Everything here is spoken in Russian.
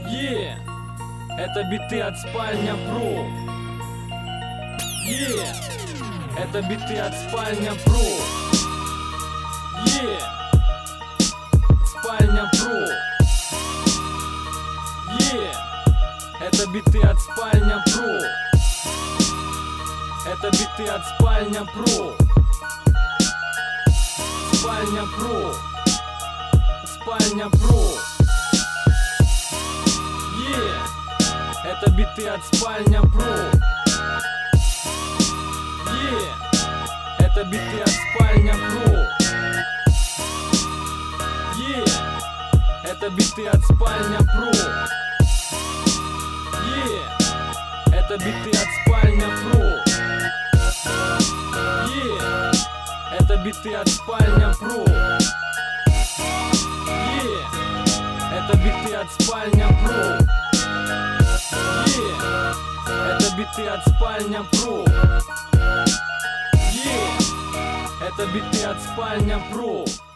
Это биты от Спальня Про. Это биты от Спальня Про. Спальня Про. Это биты от Спальня Про. Это биты от Спальня Про. Спальня Про. Спальня Про. Это биты от Спальня Про. Это биты от Спальня Про. Это биты от Спальня Про. Это биты от Спальня Про. Это биты от Спальня Про. Это биты от Спальня Про. Это биты от Спальня Про. Это биты от Спальня Про.